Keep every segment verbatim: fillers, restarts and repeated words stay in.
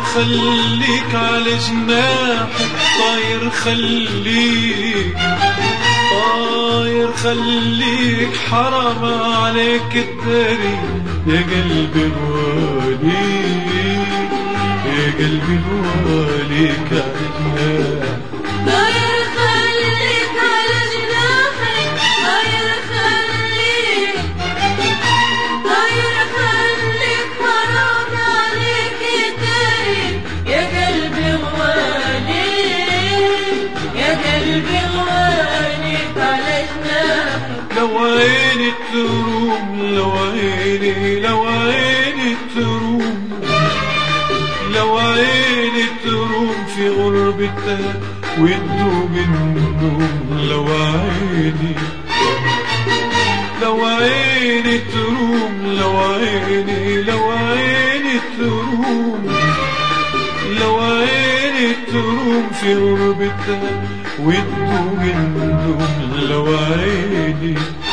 خليك على جناحك، طاير خليك، طاير خليك، حرام عليك الداري يا قلبي الغالي، يا قلبي الغالي كعدنا. طاير خليك على جناحك، طاير خليك، طاير خليك، حرام عليك الداري يا قلبي الغالي، يا قلبي الغالي على جناحك. لو عيني تروم، لو عيني، لو عيني تروم، لو عيني تروم في غربتها وتدوب النوم، لو عيني، لو عيني تروم، لو عيني، لو عيني تروم، لو عيني تروم في غربتها وتدوب النوم، لو عيني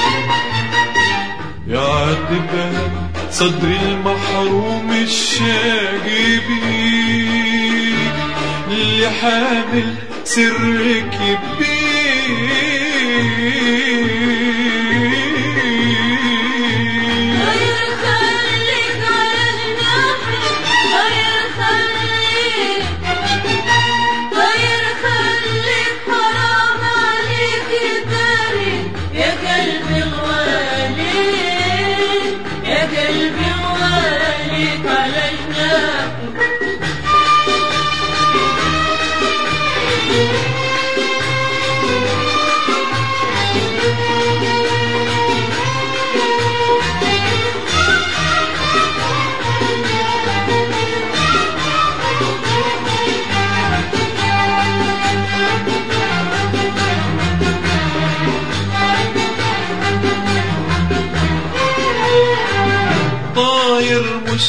يعاتبها صدري المحروم الشاقي بيك، اللي حامل سرك يبيك. طاير خليك على جناحك، طاير خليك، طاير خليك، حرام عليك الداري يا قلبي الغالي، يا قلبي الغالي على جناحك. طاير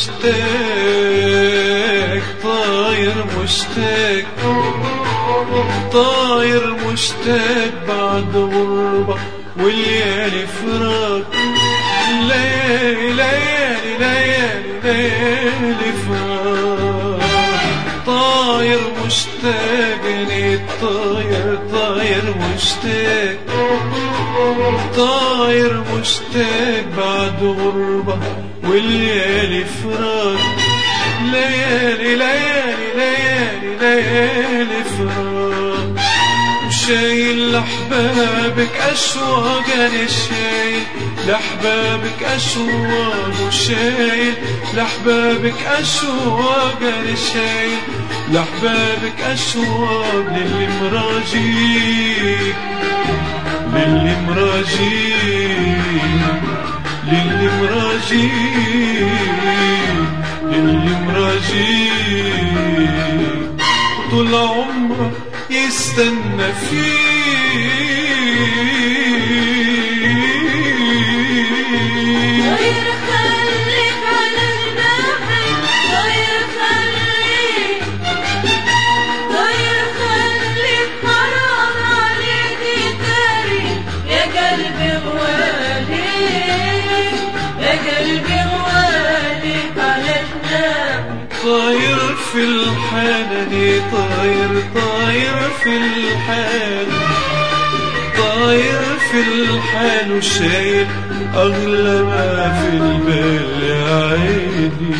مشتاق، طاير مشتاق، طاير مشتاق بعد غربة وليالي فراق، ليالي ليالي ليالي ليالي فراق. طاير مشتاق، طاير طاير مشتاق، طاير مشتاق بعد غربة والليالي فراق، ليالي ليالي ليالي ليالي فراق. وشايل لأحبابك أشواق، أنا شايل لأحبابك أشواق، وشايل لأحبابك أشواق، أنا شايل لأحبابك أشواق، للي مراجيك، للي مراجيك، للي مراجيك، للي مراجيك، طول عمره يستنى فيك. طاير خليك على جناحك، طاير خليك، طاير خليك، حرام عليك الداري يا قلبي غوالي، يا قلبي غوالي على جناحك. طاير في الحناني، طاير طاير في الحال، طاير في الحال، وشايل أغلى ما في البال يا عيني.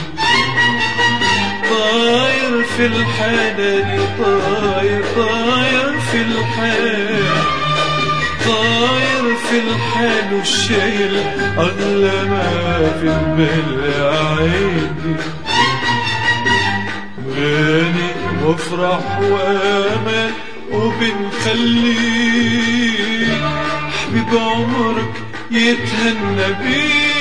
طاير في الحناني، طاير طاير في الحال، طاير في الحال، وشايل أغلى ما في البال يا عيني. غني وافرح وامل وبنخليك حبيب عمرك يتهنى بيك.